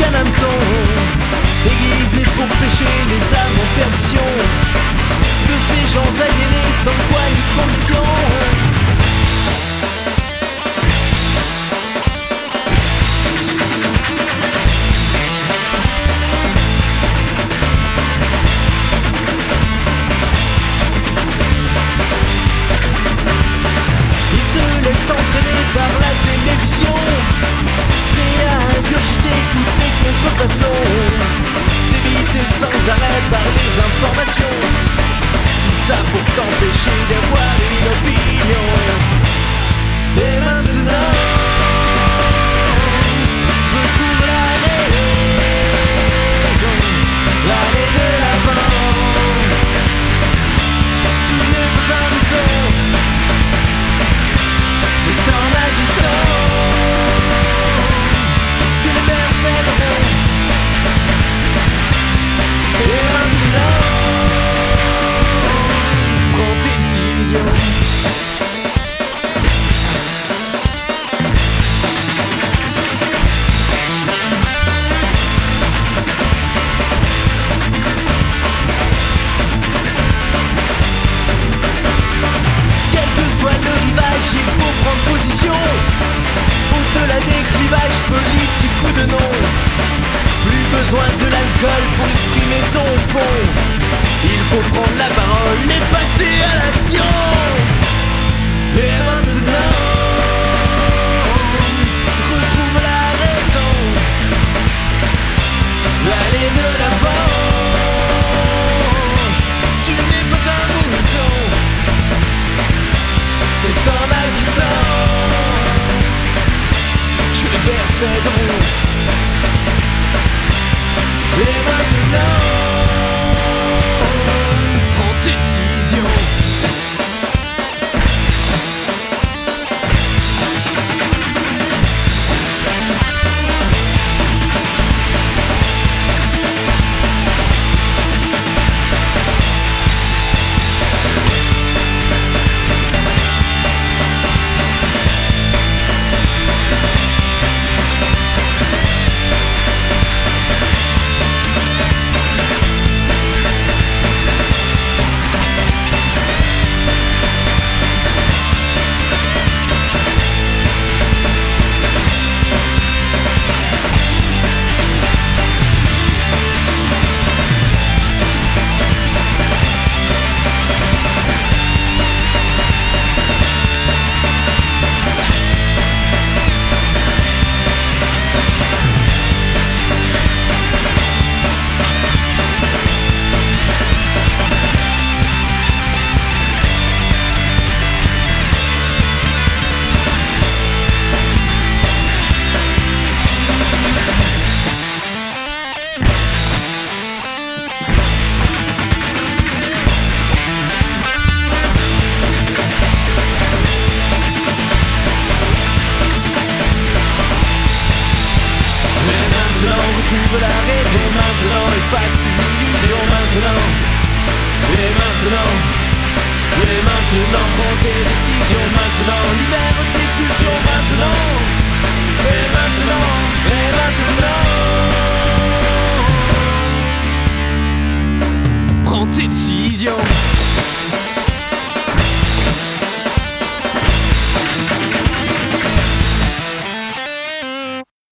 un hameçon déguisé pour pêcher les âmes en perdition de ces gens aliénés sans foi ni conviction. Entraîné par la télévision, prêt à ingurgiter toutes les contrefaçons, débité sans arrêt par les informations, tout ça pour t'empêcher d'avoir une opinion. Et maintenant, retrouve la raison, l'allée de l'avant. Tu n'es pas un mouton, c'est en agissant que les vers s'aideront. Et maintenant, prends tes décisions. Quel que soit le rivage, il faut prendre position. Au-delà des clivages politiques ou de non, plus besoin de l'alcool pour exprimer ton fond. Il faut prendre la parole et passer à l'action. Et maintenant, retrouve la raison, l'allée de l'avant. Tu n'es pas un mouton, c'est en agissant que les vers s'aideront. Et maintenant, prends tes décisions. Retrouve la raison maintenant, efface tes illusions maintenant. Et maintenant, prends tes décisions maintenant. Libère tes pulsions maintenant. Et maintenant,